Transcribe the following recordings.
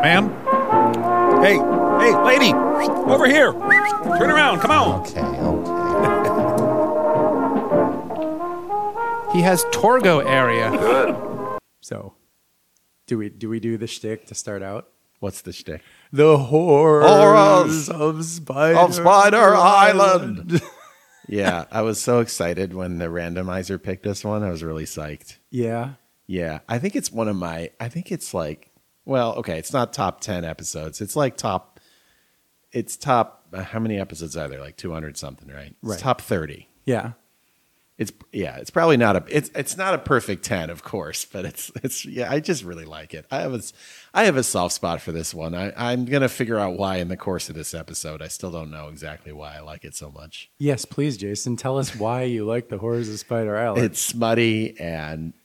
ma'am. Hey, lady, over here. Turn around, come on. Okay. He has Torgo area. Good. So, do we do the shtick to start out? What's the shtick? The horrors of Spider Island. Yeah, I was so excited when the randomizer picked this one. I was really psyched. Yeah. Yeah, I think it's it's like, well, okay, it's not top 10 episodes. It's like top, how many episodes are there? Like 200 something, right? It's Right. top 30. Yeah. It's probably not it's not a perfect 10, of course, but it's I just really like it. I have a soft spot for this one. I'm going to figure out why in the course of this episode. I still don't know exactly why I like it so much. Yes, please, Jason. Tell us why you like the horrors of Spider Island. It's smutty and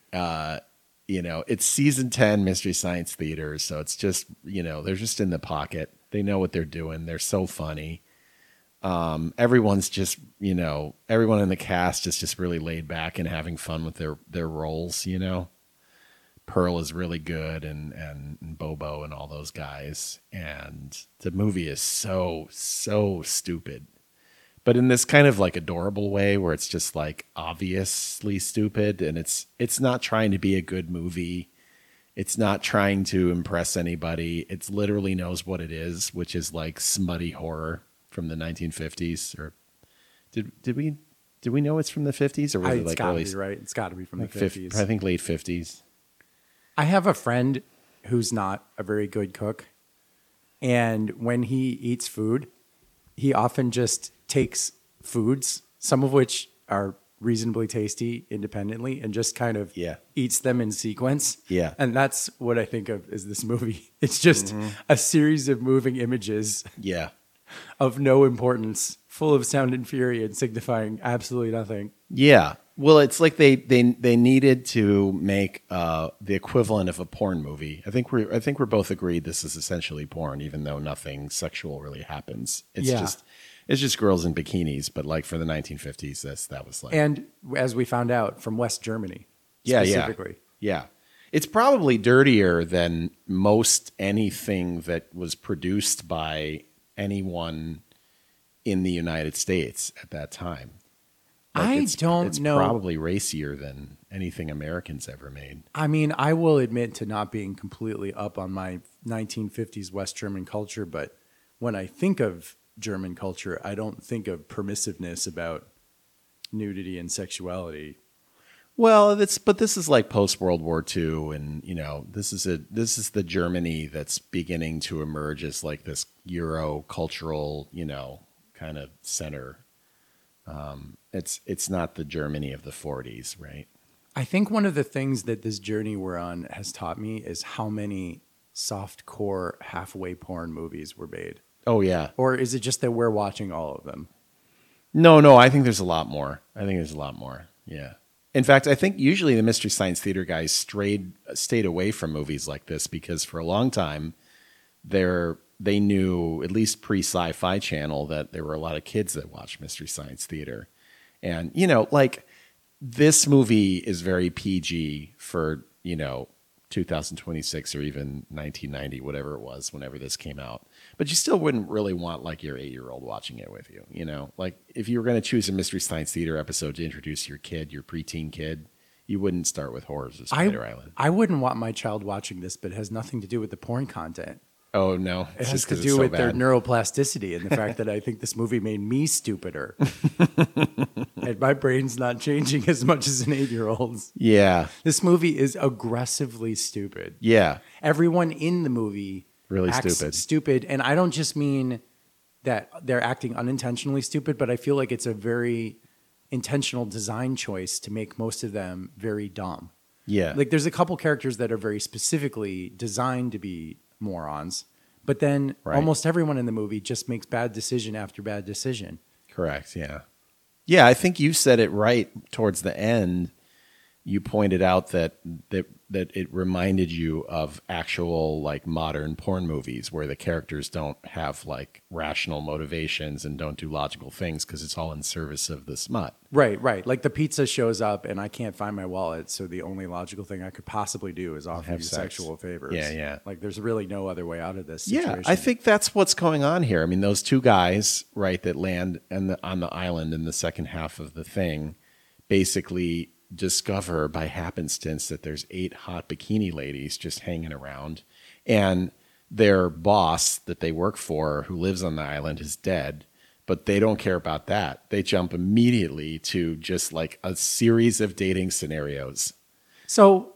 it's season 10 Mystery Science Theater, so it's just, they're just in the pocket. They know what they're doing. They're so funny. Everyone's just, everyone in the cast is just really laid back and having fun with their roles, Pearl is really good and Bobo and all those guys. And the movie is so stupid, but in this kind of like adorable way where it's just like obviously stupid. And it's not trying to be a good movie. It's not trying to impress anybody. It literally knows what it is, which is like smutty horror from the 1950s. Or did we know it's from the 50s, or was it like early? Right. It's got to be from like the 50s. I think late 50s. I have a friend who's not a very good cook, and when he eats food, he often just takes foods, some of which are reasonably tasty independently, and just kind of eats them in sequence. Yeah. And that's what I think of as this movie. It's just a series of moving images. Yeah. Of no importance, full of sound and fury and signifying absolutely nothing. Yeah. Well, it's like they needed to make the equivalent of a porn movie. I think we're both agreed this is essentially porn, even though nothing sexual really happens. It's just girls in bikinis, but like for the 1950s, that was like. And as we found out, from West Germany, specifically. Yeah. It's probably dirtier than most anything that was produced by anyone in the United States at that time. It's probably racier than anything Americans ever made. I mean, I will admit to not being completely up on my 1950s West German culture, but when I think of German culture, I don't think of permissiveness about nudity and sexuality. Well, but this is like post World War II, and this is the Germany that's beginning to emerge as like this Euro cultural, kind of center. It's not the Germany of the 40s, right? I think one of the things that this journey we're on has taught me is how many soft-core halfway porn movies were made. Oh yeah. Or is it just that we're watching all of them? No, I think there's a lot more. Yeah. In fact, I think usually the Mystery Science Theater guys stayed away from movies like this because for a long time they knew, at least pre-Sci-Fi Channel, that there were a lot of kids that watched Mystery Science Theater. And, like this movie is very PG for, 2026 or even 1990, whatever it was, whenever this came out. But you still wouldn't really want like your 8-year-old watching it with you, Like if you were going to choose a Mystery Science Theater episode to introduce your preteen kid, you wouldn't start with Horrors of Spider Island. I wouldn't want my child watching this, but it has nothing to do with the porn content. Oh, no. It has to do with their neuroplasticity and the fact that I think this movie made me stupider. And my brain's not changing as much as an 8-year-old's. Yeah. This movie is aggressively stupid. Yeah. Everyone in the movie really acts stupid. And I don't just mean that they're acting unintentionally stupid, but I feel like it's a very intentional design choice to make most of them very dumb. Yeah. Like there's a couple characters that are very specifically designed to be morons, but then almost everyone in the movie just makes bad decision after bad decision. Correct. Yeah. Yeah. I think you said it right towards the end. you pointed out that it reminded you of actual like modern porn movies where the characters don't have like rational motivations and don't do logical things because it's all in service of the smut. Right. Like the pizza shows up and I can't find my wallet, so the only logical thing I could possibly do is offer you sex. sexual favors. Yeah. Like there's really no other way out of this situation. Yeah, I think that's what's going on here. I mean, those two guys, right, that land on the island in the second half of the thing, basically discover by happenstance that there's 8 hot bikini ladies just hanging around, and their boss that they work for, who lives on the island, is dead. But they don't care about that. They jump immediately to just like a series of dating scenarios. So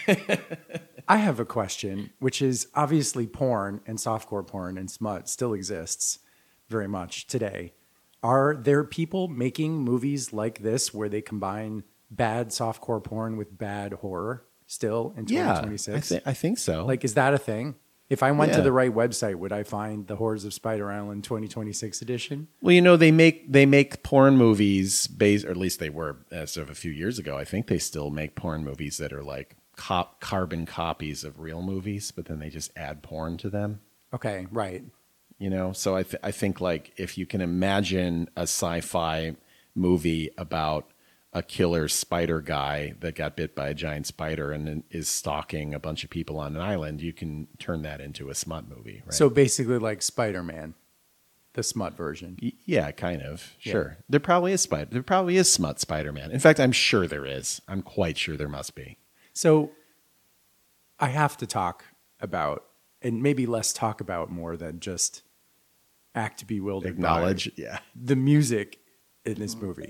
I have a question, which is obviously porn and softcore porn and smut still exists very much today. Are there people making movies like this where they combine bad softcore porn with bad horror still in 2026? I think so. Like, is that a thing? If I went to Yeah. the right website, would I find the Horrors of Spider Island 2026 edition? Well, you know, they make porn movies based, or at least they were as of a few years ago. I think they still make porn movies that are like carbon copies of real movies, but then they just add porn to them. Okay, right. You know, so I think like if you can imagine a sci-fi movie about a killer spider guy that got bit by a giant spider and then is stalking a bunch of people on an island, you can turn that into a smut movie, right? So basically like Spider-Man, the smut version. Yeah, kind of. Yeah. Sure. There probably is smut Spider-Man. In fact, I'm sure there is. I'm quite sure there must be. So I have to talk about, and maybe less talk about more than just act bewildered. Acknowledge. by Yeah. the music in this movie.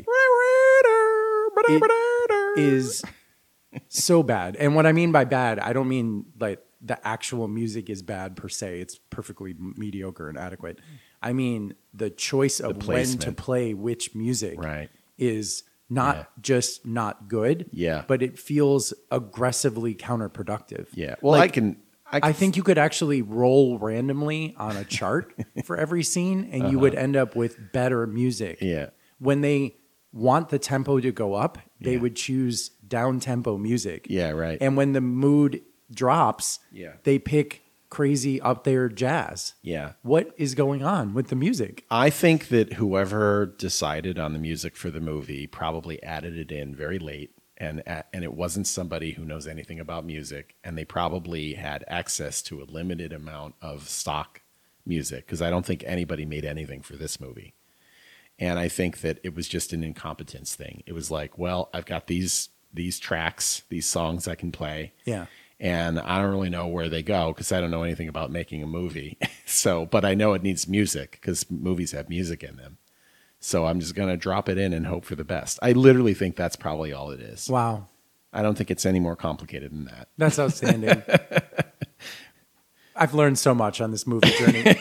It is so bad. And what I mean by bad, I don't mean like the actual music is bad per se. It's perfectly mediocre and adequate. I mean the choice of when to placement. play which music Right. is not just not good, Yeah. but it feels aggressively counterproductive. Yeah. Well, Like, I I think you could actually roll randomly on a chart for every scene and you would end up with better music. Yeah. When they want the tempo to go up, they Yeah. would choose down tempo music. Yeah, right. And when the mood drops, Yeah. they pick crazy up there jazz. Yeah. What is going on with the music? I think that whoever decided on the music for the movie probably added it in very late, and it wasn't somebody who knows anything about music, and they probably had access to a limited amount of stock music, because I don't think anybody made anything for this movie. And I think that it was just an incompetence thing. It was like, well, I've got these tracks, these songs I can play. Yeah. And I don't really know where they go because I don't know anything about making a movie. But I know it needs music because movies have music in them. So I'm just going to drop it in and hope for the best. I literally think that's probably all it is. Wow. I don't think it's any more complicated than that. That's outstanding. I've learned so much on this movie journey.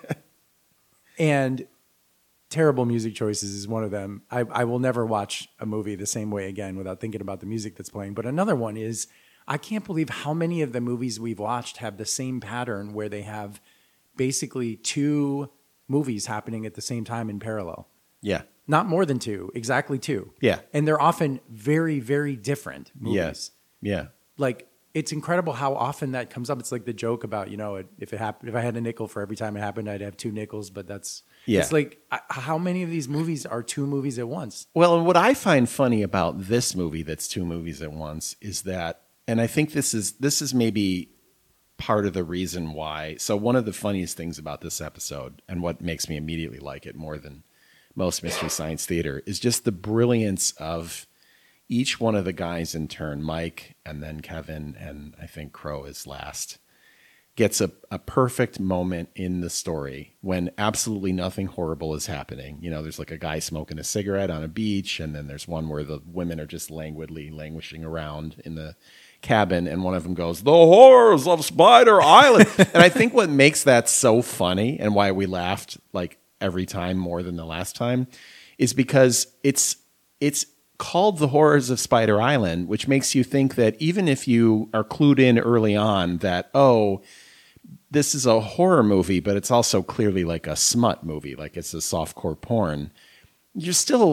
And terrible music choices is one of them. I will never watch a movie the same way again without thinking about the music that's playing. But another one is, I can't believe how many of the movies we've watched have the same pattern where they have basically 2 movies happening at the same time in parallel. Yeah. Not more than 2, exactly 2. Yeah. And they're often very, very different movies. Yeah. Like, it's incredible how often that comes up. It's like the joke about, if it happened, if I had a nickel for every time it happened, I'd have 2 nickels. But it's like, how many of these movies are 2 movies at once? Well, and what I find funny about this movie that's 2 movies at once is that, and I think this is maybe part of the reason why. So one of the funniest things about this episode, and what makes me immediately like it more than most Mystery Science Theater, is just the brilliance of each one of the guys in turn. Mike, and then Kevin, and I think Crow is last, gets a perfect moment in the story when absolutely nothing horrible is happening. There's like a guy smoking a cigarette on a beach, and then there's one where the women are just languishing around in the cabin, and one of them goes, "The Horrors of Spider Island." And I think what makes that so funny, and why we laughed like every time more than the last time, is because it's called The Horrors of Spider Island, which makes you think that even if you are clued in early on that, oh, this is a horror movie, but it's also clearly like a smut movie, like it's a softcore porn, you're still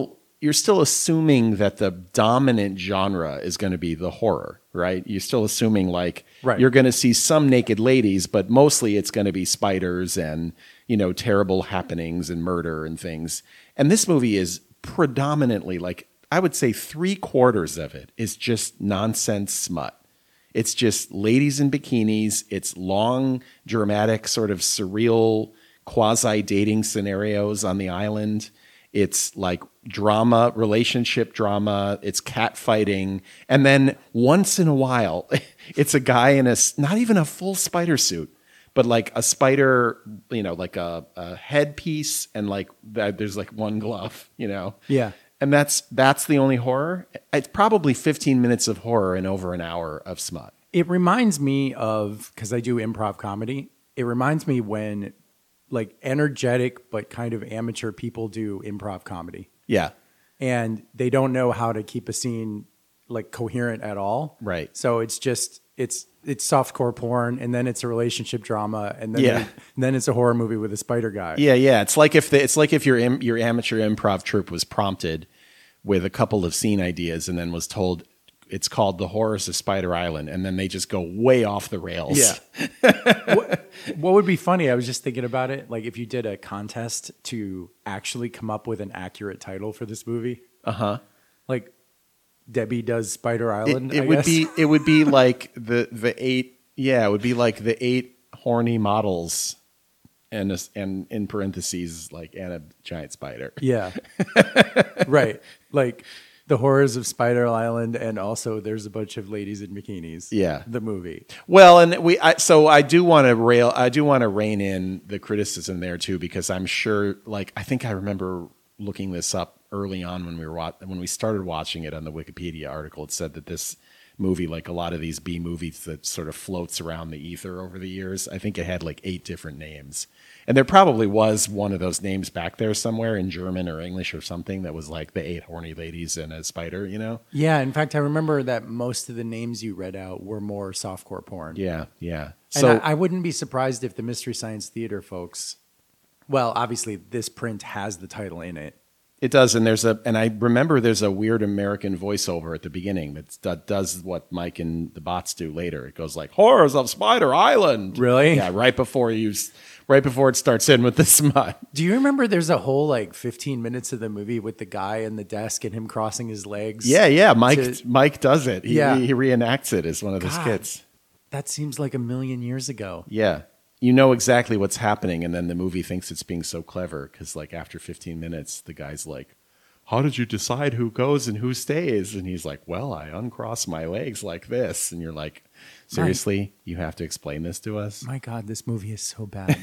you're still assuming that the dominant genre is going to be the horror, right? You're still assuming like Right. you're going to see some naked ladies, but mostly it's going to be spiders and, terrible happenings and murder and things. And this movie is predominantly, like, I would say 3/4 of it is just nonsense smut. It's just ladies in bikinis. It's long, dramatic, sort of surreal quasi-dating scenarios on the island. It's like drama, relationship drama. It's cat fighting. And then once in a while, it's a guy in not even a full spider suit, but like a spider, like a headpiece and like there's like one glove, Yeah. And that's the only horror. It's probably 15 minutes of horror and over an hour of smut. It reminds me of, because I do improv comedy, it reminds me when like energetic but kind of amateur people do improv comedy. Yeah. And they don't know how to keep a scene like coherent at all. Right. So it's just, it's softcore porn, and then it's a relationship drama, and then Yeah. and then it's a horror movie with a spider guy. Yeah. It's like if your amateur improv troupe was prompted with a couple of scene ideas and then was told it's called The Horrors of Spider Island, and then they just go way off the rails. Yeah. What would be funny, I was just thinking about it, like if you did a contest to actually come up with an accurate title for this movie. Uh-huh. Like Debbie Does Spider Island, It I would guess. be like the eight. Yeah, it would be like the 8 horny models, and in parentheses like and a giant spider. Yeah. Right. Like The Horrors of Spider Island, and also There's a Bunch of Ladies in Bikinis. Yeah. The movie. Well, and I do want to rein in the criticism there too, because I'm sure, like, I think I remember looking this up early on when we started watching it on the Wikipedia article. It said that this movie, like a lot of these B movies that sort of floats around the ether over the years, I think it had like 8 different names. And there probably was one of those names back there somewhere in German or English or something that was like the 8 horny ladies and a spider, Yeah. In fact, I remember that most of the names you read out were more softcore porn. Yeah. And So I wouldn't be surprised if the Mystery Science Theater folks, well, obviously this print has the title in it. it does, and I remember there's a weird American voiceover at the beginning that does what Mike and the bots do later. It goes like Horrors of Spider Island. Really? Yeah, right before it starts in with the smut. Do you remember there's a whole like 15 minutes of the movie with the guy in the desk and him crossing his legs? Yeah. Mike does it. He Yeah. reenacts it as one of the God. skits. That seems like a million years ago. Yeah. You know exactly what's happening, and then the movie thinks it's being so clever because, like, after 15 minutes, the guy's like, how did you decide who goes and who stays? And he's like, well, I uncross my legs like this. And you're like, seriously? You have to explain this to us? My God, this movie is so bad.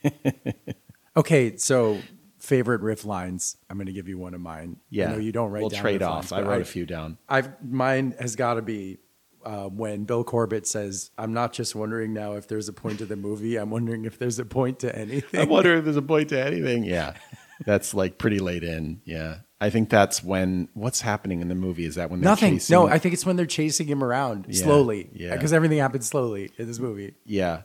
Okay, so favorite riff lines. I'm going to give you one of mine. Yeah. I know you don't write We'll down trade riff off. lines, I but wrote a few down. Mine has got to be when Bill Corbett says, I'm not just wondering now if there's a point to the movie, I'm wondering if there's a point to anything. I wonder if there's a point to anything. Yeah. That's like pretty late in. Yeah. I think that's when, what's happening in the movie? Is that when they're Nothing. chasing? No, I think it's when they're chasing him around slowly. yeah. Because everything happens slowly in this movie. Yeah.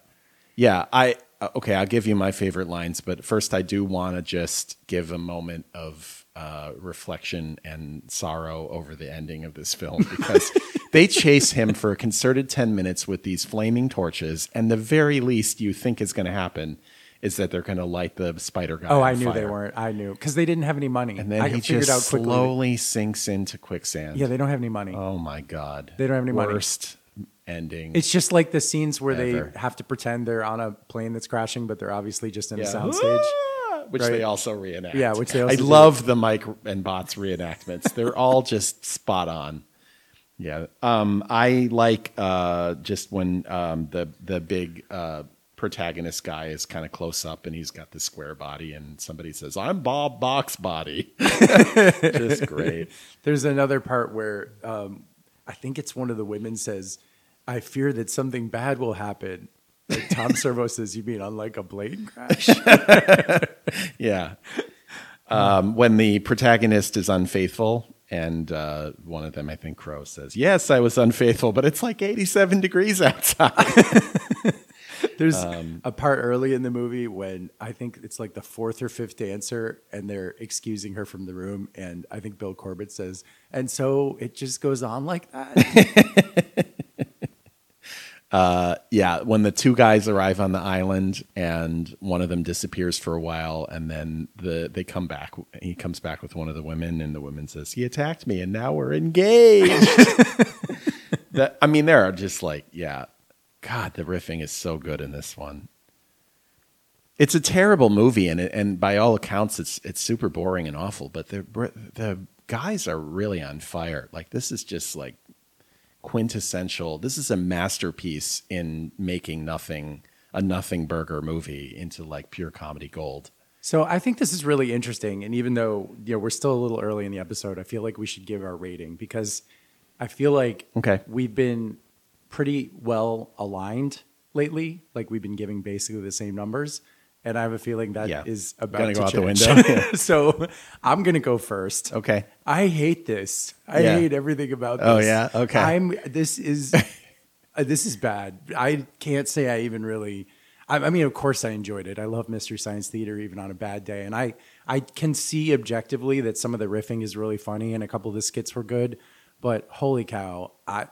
Okay, I'll give you my favorite lines, but first I do want to just give a moment of reflection and sorrow over the ending of this film, because they chase him for a concerted 10 minutes with these flaming torches, and the very least you think is going to happen is that they're going to light the spider guy Oh, on I knew they fire. weren't. I knew. Because they didn't have any money. And then I he figured just out quickly. slowly sinks into quicksand. Yeah, they don't have any money. Oh my God. They don't have any money. Worst ending. It's just like the scenes where Ever. they have to pretend they're on a plane that's crashing, but they're obviously just in a soundstage. Which Right. they also reenact. Yeah, which they also I do. love the Mike and Bots reenactments. They're all just spot on. Yeah. I like just when the big protagonist guy is kind of close up and he's got the square body and somebody says, I'm Bob Boxbody. Just great. There's another part where I think it's one of the women says, I fear that something bad will happen. Like Tom Servo says, you mean on like a plane crash? Yeah. When the protagonist is unfaithful, and one of them, I think Crow, says, yes, I was unfaithful, but it's like 87 degrees outside. There's a part early in the movie when I think it's like the fourth or fifth dancer and they're excusing her from the room. And I think Bill Corbett says, and so it just goes on like that. Yeah, when the two guys arrive on the island and one of them disappears for a while, and then they come back. He comes back with one of the women, and the woman says, "He attacked me, and now we're engaged." There are just like, yeah, God, the riffing is so good in this one. It's a terrible movie, and by all accounts, it's super boring and awful. But the guys are really on fire. Like, this is just like quintessential. This is a masterpiece in making a nothing burger movie into like pure comedy gold. So I think this is really interesting. And even though we're still a little early in the episode, I feel like we should give our rating because I feel like we've been pretty well aligned lately. Like we've been giving basically the same numbers. And I have a feeling that is about to go out change. the window. So I'm going to go first. Okay. I hate this. I hate everything about this. Oh yeah. Okay. This is bad. I can't say I even really. I mean, of course, I enjoyed it. I love Mystery Science Theater even on a bad day, and I can see objectively that some of the riffing is really funny, and a couple of the skits were good. But holy cow, I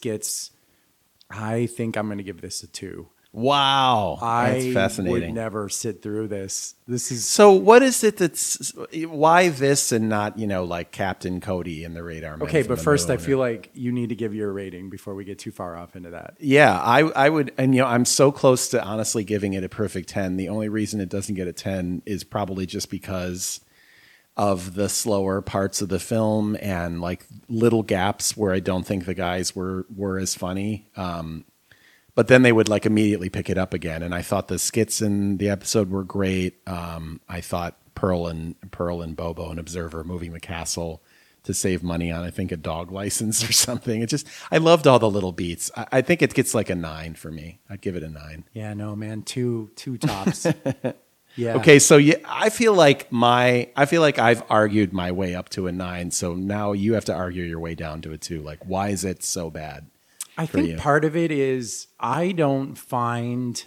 think I'm going to give this a 2. Wow, that's fascinating. I would never sit through this. This is so. What is it that's why this and not like Captain Cody and the Radar Men? Okay, but first I feel like you need to give your rating before we get too far off into that. Yeah, I would, and I'm so close to honestly giving it a perfect 10. The only reason it doesn't get a 10 is probably just because of the slower parts of the film and like little gaps where I don't think the guys were as funny. But then they would like immediately pick it up again. And I thought the skits in the episode were great. I thought Pearl and Bobo and Observer moving the castle to save money on, I think, a dog license or something. I loved all the little beats. I think it gets like a 9 for me. I'd give it a 9. Yeah, no, man, two tops. Yeah. Okay, so I feel like I've argued my way up to a 9. So now you have to argue your way down to a 2. Like, why is it so bad? I think part of it is I don't find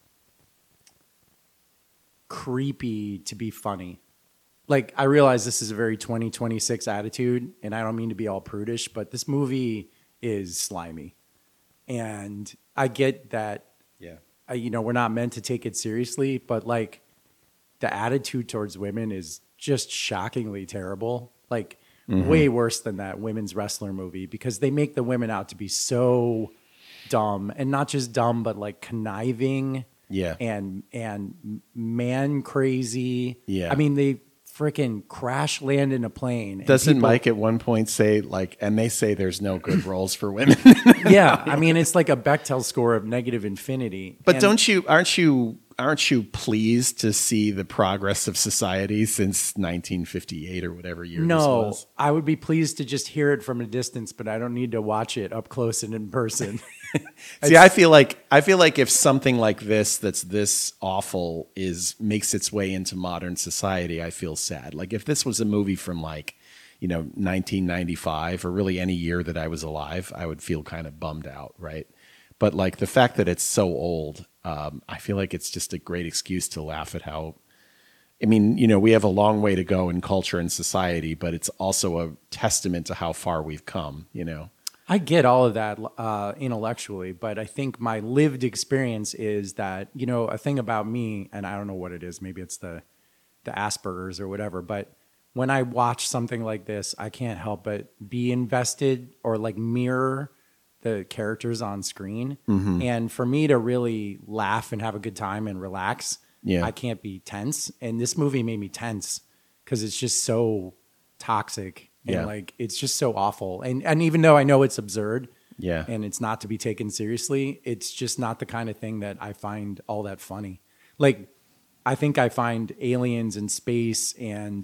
creepy to be funny. Like, I realize this is a very 2026 attitude, and I don't mean to be all prudish, but this movie is slimy. And I get that, we're not meant to take it seriously, but like the attitude towards women is just shockingly terrible. Like, way worse than that women's wrestler movie because they make the women out to be so dumb and not just dumb, but like conniving and man crazy. Yeah. I mean, they freaking crash land in a plane. Doesn't Mike at one point say like, and they say there's no good roles for women. Yeah. I mean, it's like a Bechdel score of negative infinity. But aren't you pleased to see the progress of society since 1958 or whatever year this was? No, I would be pleased to just hear it from a distance, but I don't need to watch it up close and in person. See, I feel like if something like this that's this awful makes its way into modern society, I feel sad. Like if this was a movie from 1995 or really any year that I was alive, I would feel kind of bummed out, right? But like the fact that it's so old, I feel like it's just a great excuse to laugh at how. I mean, we have a long way to go in culture and society, but it's also a testament to how far we've come. I get all of that intellectually, but I think my lived experience is that a thing about me, and I don't know what it is. Maybe it's the Asperger's or whatever. But when I watch something like this, I can't help but be invested or like mirror the characters on screen. Mm-hmm. And for me to really laugh and have a good time and relax, I can't be tense. And this movie made me tense because it's just so toxic and like it's just so awful. And even though I know it's absurd and it's not to be taken seriously, it's just not the kind of thing that I find all that funny. Like I think I find aliens in space and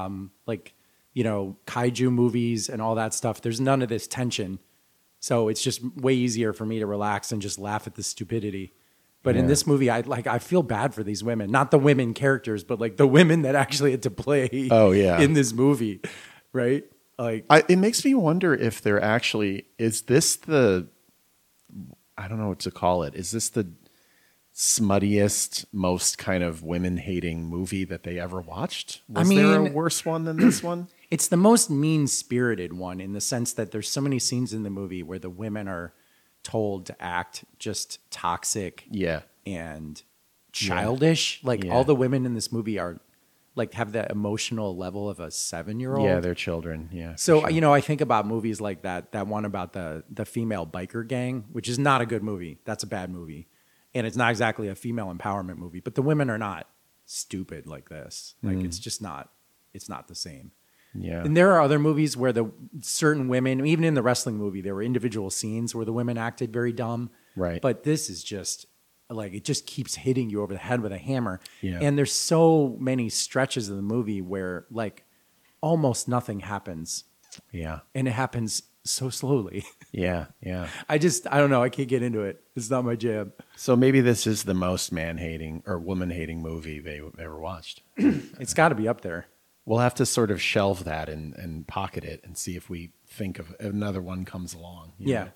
kaiju movies and all that stuff. There's none of this tension. So it's just way easier for me to relax and just laugh at the stupidity. But in this movie, I feel bad for these women, not the women characters, but like the women that actually had to play in this movie, right? Like it makes me wonder if there actually is this I don't know what to call it. Is this smuttiest, most kind of women-hating movie that they ever watched? Was I there a mean- worse one than this one? It's the most mean-spirited one in the sense that there's so many scenes in the movie where the women are told to act just toxic Yeah. and childish. Like Yeah. all the women in this movie are like have that emotional level of a 7-year-old. Yeah, they're children. Yeah. So for sure. you know, I think about movies like that. That one about the female biker gang, which is not a good movie. That's a bad movie, and it's not exactly a female empowerment movie. But the women are not stupid like this. Like it's just not. It's not the same. Yeah. And there are other movies where the certain women, even in the wrestling movie, there were individual scenes where the women acted very dumb. Right. But this is just like it just keeps hitting you over the head with a hammer. Yeah. And there's so many stretches of the movie where like almost nothing happens, Yeah. and it happens so slowly. Yeah. Yeah. I don't know. I can't get into it. It's not my jam. So maybe this is the most man-hating or woman-hating movie they ever watched. It's got to be up there. We'll have to sort of shelve that and pocket it and see if we think of another one comes along. you Yeah. know?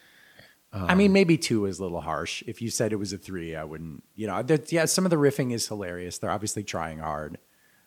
I mean, maybe 2 is a little harsh. If you said it was a 3, I wouldn't, you know, yeah, some of the riffing is hilarious. They're obviously trying hard.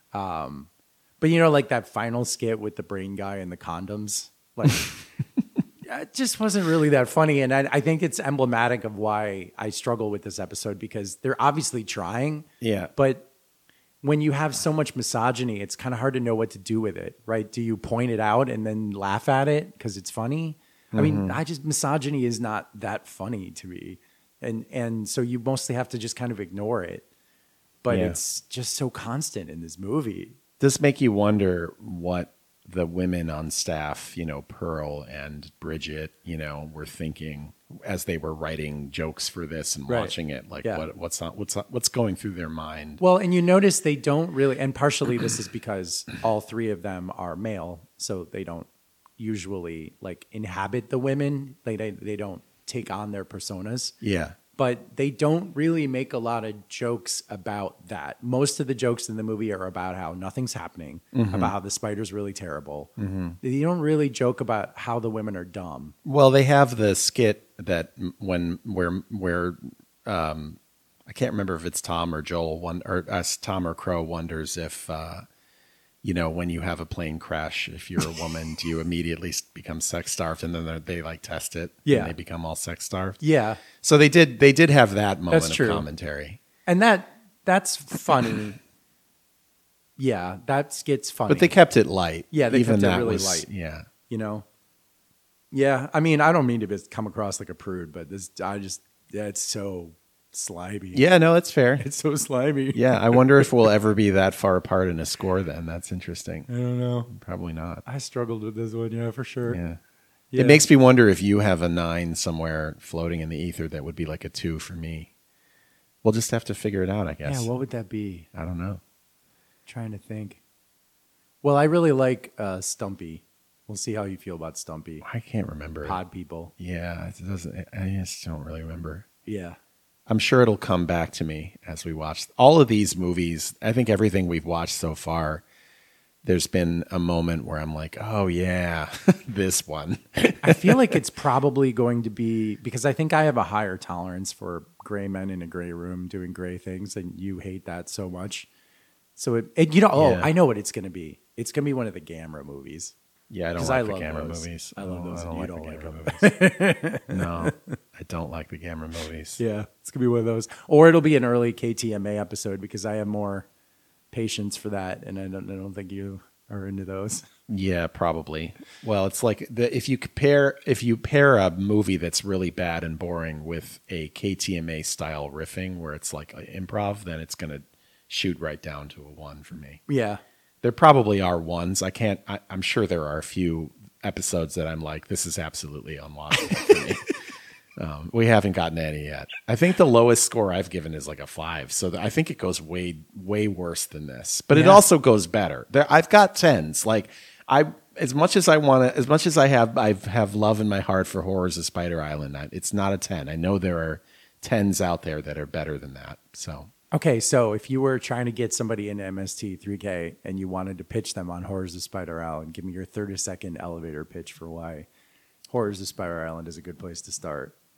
But you know, like that final skit with the brain guy and the condoms, like it just wasn't really that funny. And I think it's emblematic of why I struggle with this episode because they're obviously trying. Yeah. But when you have so much misogyny, it's kind of hard to know what to do with it, right? Do you point it out and then laugh at it because it's funny? I mean, misogyny is not that funny to me. And so you mostly have to just kind of ignore it. But Yeah. it's just so constant in this movie. Does make you wonder what the women on staff, you know, Pearl and Bridget, you know, were thinking as they were writing jokes for this and Right. watching it. Like, Yeah. what's going through their mind? Well, and you notice they don't really, and partially this is because all 3 of them are male, so they don't usually like inhabit the women. They don't take on their personas. Yeah. But they don't really make a lot of jokes about that. Most of the jokes in the movie are about how nothing's happening, about how the spider's really terrible. They don't really joke about how the women are dumb. Well, they have the skit that where I can't remember if it's Tom or Joel Tom or Crow wonders if you know, when you have a plane crash, if you're a woman, do you immediately become sex starved? And then they like test it. Yeah. And they become all sex starved. Yeah. So they did have that moment That's of true. commentary. And that's funny. Yeah, that skit's funny. But they kept it light. Yeah, they Even kept it that really was- light. Yeah. you know? Yeah, I mean, I don't mean to come across like a prude, but it's so slimy. Yeah, no, it's fair. It's so slimy. Yeah, I wonder if we'll ever be that far apart in a score then. That's interesting. I don't know. Probably not. I struggled with this one, yeah, for sure. Yeah. Yeah. It makes me wonder if you have a 9 somewhere floating in the ether that would be like a 2 for me. We'll just have to figure it out, I guess. Yeah, what would that be? I don't know. Trying to think. Well, I really like Stumpy. We'll see how you feel about Stumpy. I can't remember. Pod people. Yeah, it doesn't. I just don't really remember. Yeah. I'm sure it'll come back to me as we watch all of these movies. I think everything we've watched so far, there's been a moment where I'm like, oh yeah, this one. I feel like it's probably going to be because I think I have a higher tolerance for gray men in a gray room doing gray things, and you hate that so much. So Yeah. I know what it's going to be. It's going to be one of the Gamera movies. Yeah, I don't 'Cause like I the love Gamera those. movies. I love those, I and don't you like don't the like Gamera movies. No, I don't like the Gamera movies. Yeah, it's going to be one of those, or it'll be an early KTMA episode because I have more patience for that, and I don't think you are into those. Yeah, probably. Well, it's like if you pair a movie that's really bad and boring with a KTMA style riffing where it's like improv, then it's going to shoot right down to a 1 for me. Yeah. There probably are ones. I'm sure there are a few episodes that I'm like, this is absolutely unwatchable for me. We haven't gotten any yet. I think the lowest score I've given is like a 5. So I think it goes way, way worse than this, but it Yeah. also goes better. I've got 10s. Like as much as I have love in my heart for Horrors of Spider Island, it's not a 10. I know there are 10s out there that are better than that. So Okay, so if you were trying to get somebody into MST3K and you wanted to pitch them on Horrors of Spider Island, give me your 30-second elevator pitch for why Horrors of Spider Island is a good place to start.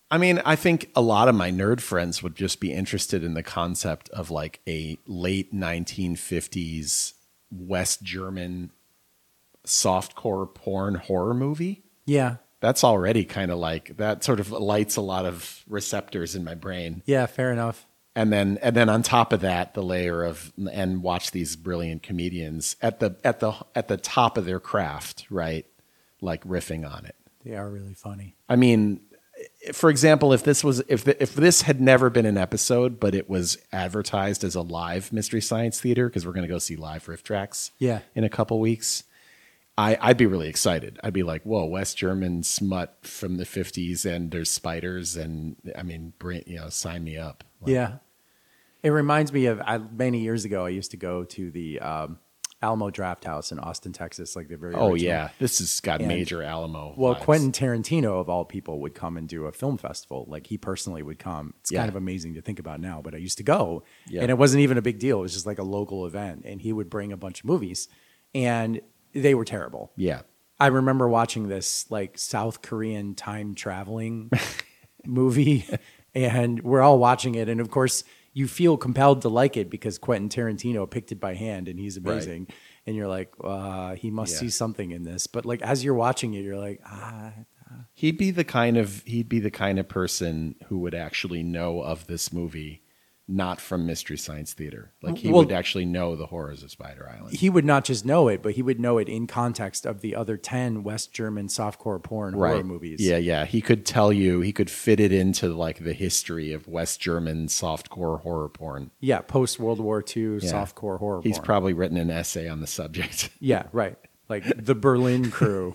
I mean, I think a lot of my nerd friends would just be interested in the concept of like a late 1950s West German softcore porn horror movie. Yeah. That's already kind of like, that sort of lights a lot of receptors in my brain. Yeah, fair enough. And then on top of that, the layer of, and watch these brilliant comedians at the top of their craft, right? Like riffing on it. They are really funny. I mean, for example, if this had never been an episode, but it was advertised as a live Mystery Science Theater, because we're going to go see live Riff Tracks in a couple weeks, I'd be really excited. I'd be like, whoa, West German smut from the 50s, and there's spiders, and I mean, sign me up. Like, yeah. It reminds me of many years ago, I used to go to the Alamo Draft House in Austin, Texas, like the very oh, original. yeah. This has got major Alamo Well, vibes. Quentin Tarantino, of all people, would come and do a film festival. Like, he personally would come. It's kind of amazing to think about now, but I used to go, and it wasn't even a big deal. It was just like a local event, and he would bring a bunch of movies, and they were terrible. Yeah. I remember watching this, like, South Korean time traveling movie, and we're all watching it, and of course, you feel compelled to like it because Quentin Tarantino picked it by hand and he's amazing. Right. And you're like, he must see something in this. But like, as you're watching it, you're like, He'd be the kind of person who would actually know of this movie, not from Mystery Science Theater. Like he would actually know the horrors of Spider Island. He would not just know it, but he would know it in context of the other 10 West German softcore porn horror movies. Yeah. He could tell you, he could fit it into like the history of West German softcore horror porn. Yeah, post World War II softcore horror porn. He's probably written an essay on the subject. Yeah, right. Like the Berlin Crew,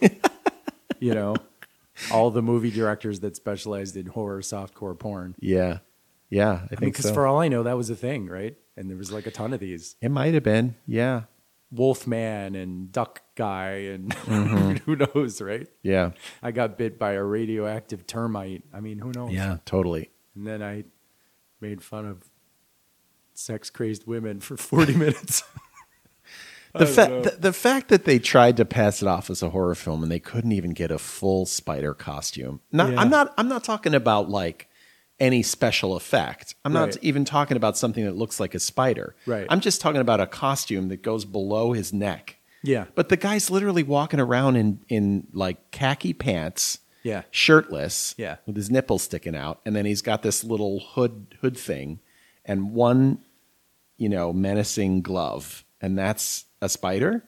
all the movie directors that specialized in horror softcore porn. Yeah. Yeah, I think because for all I know, that was a thing, right? And there was like a ton of these. It might have been, yeah. Wolfman and Duck Guy and who knows, right? Yeah. I got bit by a radioactive termite. I mean, who knows? Yeah, totally. And then I made fun of sex-crazed women for 40 minutes. The fact that they tried to pass it off as a horror film and they couldn't even get a full spider costume. I'm not talking about like any special effect. I'm not even talking about something that looks like a spider. Right. I'm just talking about a costume that goes below his neck. Yeah. But the guy's literally walking around in like khaki pants, shirtless, with his nipples sticking out, and then he's got this little hood thing and one, menacing glove, and that's a spider.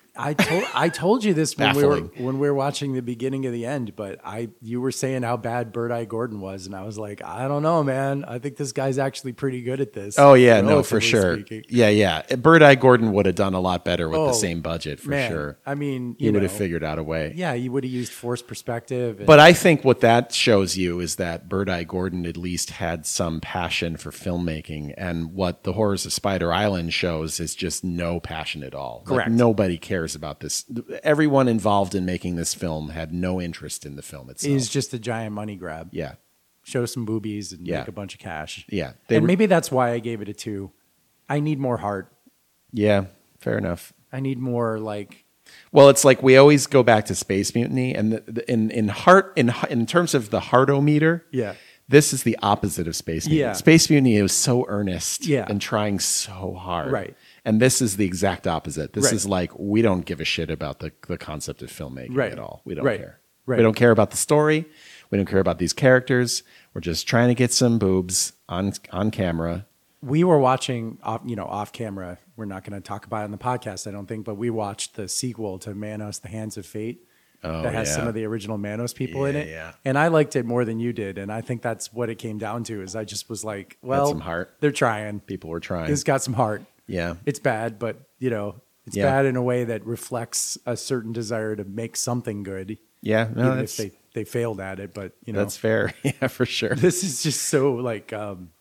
I told you this when Baffling. we were watching the beginning of the end, but you were saying how bad Bird Eye Gordon was, and I was like, I don't know, man. I think this guy's actually pretty good at this. Oh yeah, no, for sure. Speaking. Yeah. Bird Eye Gordon would have done a lot better with the same budget, for sure. I mean, he would have figured out a way. Yeah, you would have used forced perspective. But I think what that shows you is that Bird Eye Gordon at least had some passion for filmmaking, and what The Horrors of Spider Island shows is just no passion at all. Correct. Like, nobody cares about this. Everyone involved in making this film had no interest in the film itself. It's just a giant money grab. Yeah. Show some boobies and make a bunch of cash. Yeah. Maybe that's why I gave it a 2. I need more heart. Yeah, fair enough. I need more like... Well, it's like we always go back to Space Mutiny, and in terms of the heartometer, this is the opposite of Space Mutiny. Yeah. Space Mutiny was so earnest and trying so hard. Right. And this is the exact opposite. This is like, we don't give a shit about the concept of filmmaking at all. We don't care. Right. We don't care about the story. We don't care about these characters. We're just trying to get some boobs on camera. We were watching off camera. We're not going to talk about it on the podcast, I don't think, but we watched the sequel to Manos, The Hands of Fate. That has some of the original Manos people in it. Yeah. And I liked it more than you did. And I think that's what it came down to, is I just was like, well, some heart. They're trying. People were trying. It's got some heart. Yeah. It's bad, but it's bad in a way that reflects a certain desire to make something good. Yeah. No, even if they failed at it, but that's fair. Yeah, for sure. This is just so like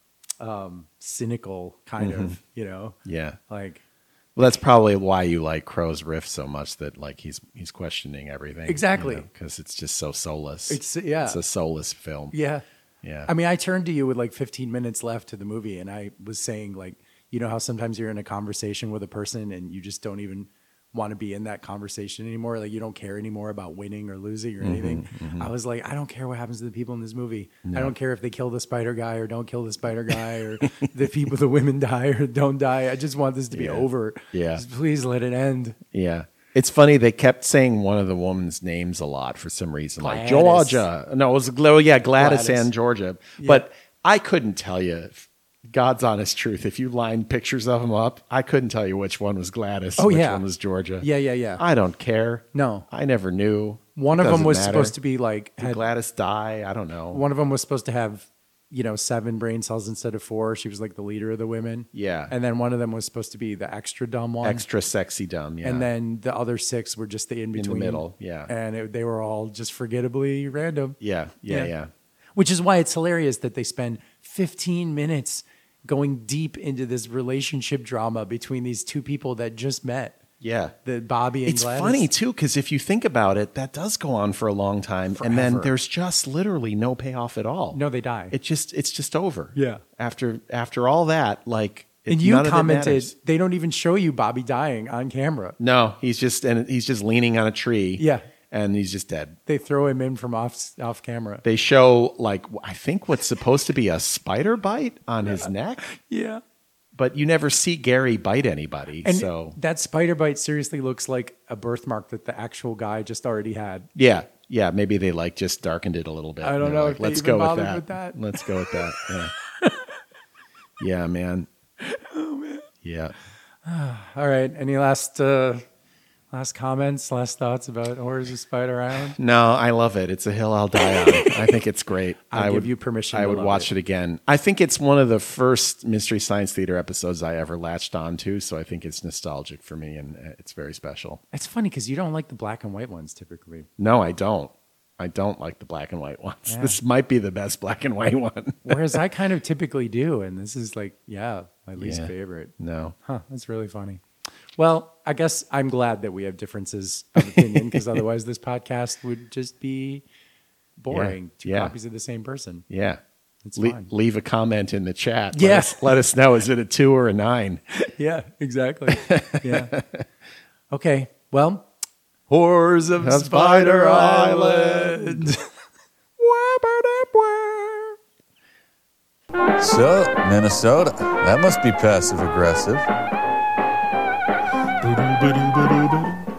cynical kind of, Yeah. like, well, that's probably why you like Crow's Riff so much, that like he's questioning everything. Exactly. Because it's just so soulless. It's a soulless film. Yeah. Yeah. I mean, I turned to you with like 15 minutes left to the movie, and I was saying, like, how sometimes you're in a conversation with a person and you just don't even want to be in that conversation anymore. Like you don't care anymore about winning or losing or anything. I was like, I don't care what happens to the people in this movie. I don't care if they kill the spider guy or don't kill the spider guy or the women die or don't die. I just want this to be over. Yeah. Just please let it end. Yeah. It's funny. They kept saying one of the woman's names a lot for some reason, like Gladys. Georgia. No, it was Gladys Gladys. and Georgia. Yeah. But I couldn't tell you, God's honest truth. If you lined pictures of them up, I couldn't tell you which one was Gladys, which one was Georgia. Yeah. I don't care. No. I never knew. One It of them doesn't was matter. supposed to be like, Did Gladys die? I don't know. one of them was supposed to have, 7 brain cells instead of 4. She was like the leader of the women. Yeah. And then one of them was supposed to be the extra dumb one. Extra sexy dumb. Yeah. And then the other 6 were just the in between. middle, yeah. And they were all just forgettably random. Yeah. Which is why it's hilarious that they spend 15 minutes going deep into this relationship drama between these two people that just met. Yeah. The Bobby and It's Gladys. funny too, because if you think about it, that does go on for a long time, and then Forever. there's just literally no payoff at all. No, they die. It's just over. Yeah. After all that, like, and you none of it commented matters. they don't even show you Bobby dying on camera. No, he's just leaning on a tree. Yeah. And he's just dead. They throw him in from off camera. They show like I think what's supposed to be a spider bite on his neck, Yeah. but you never see Gary bite anybody. And so that spider bite seriously looks like a birthmark that the actual guy just already had. yeah, maybe they like just darkened it a little bit. I don't They're know like, if they let's even go bothered with that. Let's go with that. Yeah. Yeah, man. Oh man. Yeah. All right. Any last comments, last thoughts about Horrors of Spider Island? No, I love it. It's a hill I'll die on. I think it's great. I'll give you permission I to would love watch it again. I think it's one of the first Mystery Science Theater episodes I ever latched on to, so I think it's nostalgic for me, and it's very special. It's funny because you don't like the black and white ones typically. No, I don't. I don't like the black and white ones. Yeah. This might be the best black and white one. Whereas I kind of typically do. And this is like, my least Yeah. favorite. No. Huh, that's really funny. Well, I guess I'm glad that we have differences of opinion because otherwise this podcast would just be boring. Two Yeah. copies of the same person. Yeah. It's fine. Leave a comment in the chat. Yeah. Let us know. Is it a 2 or a 9? Yeah, exactly. Yeah. Okay. Well, Horrors of Spider Island. So, Minnesota, that must be passive aggressive.